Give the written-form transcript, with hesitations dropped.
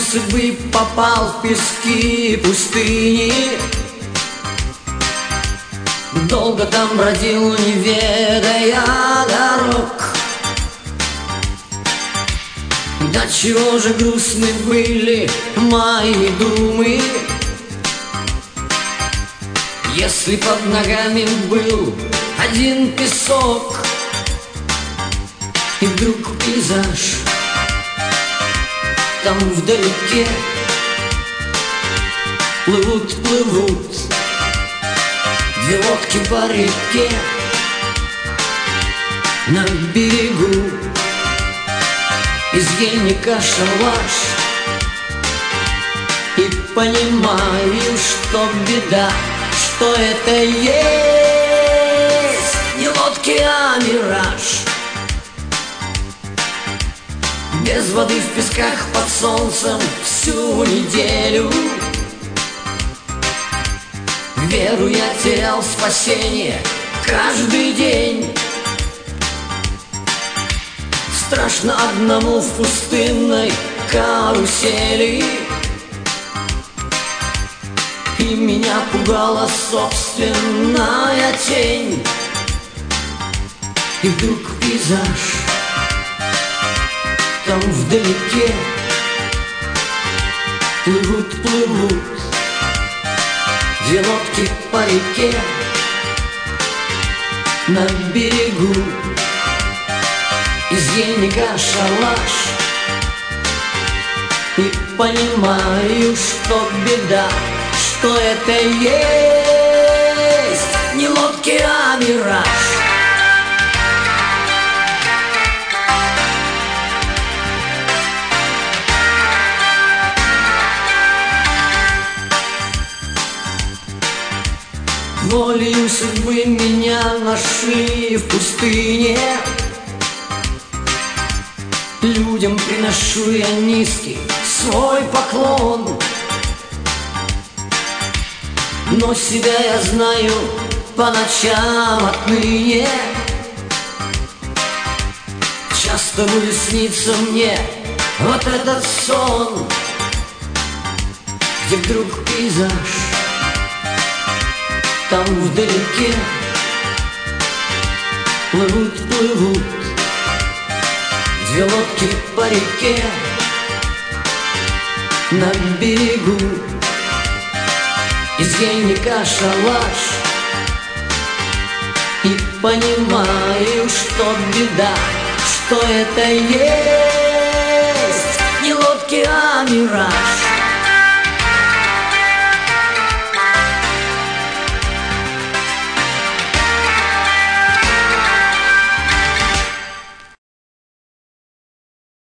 судьбы попал в пески пустыни. Долго там бродил, не ведая дорог. До чего же грустны были мои думы, если под ногами был один песок. И вдруг пейзаж там вдалеке. Плывут две лодки по реке. На берегу из ельника шалаш. И понимаю, что беда, что это есть не лодки, а мираж. Без воды в песках под солнцем всю неделю. Веру я терял в спасение каждый день. Страшно одному в пустынной карусели. И меня пугала собственная тень. И вдруг пейзаж там вдалеке. Плывут две лодки по реке. На берегу из ельника шалаш. И понимаю, что беда, что это есть не лодки, а мираж. Волею судьбы меня нашли в пустыне. Людям приношу я низкий свой поклон. Но себя я знаю по ночам отныне. Часто будет сниться мне вот этот сон, где вдруг пейзаж там вдалеке. Плывут две лодки по реке. На берегу из ельника шалаш. И понимаю, что беда, что это есть не лодки, а мираж.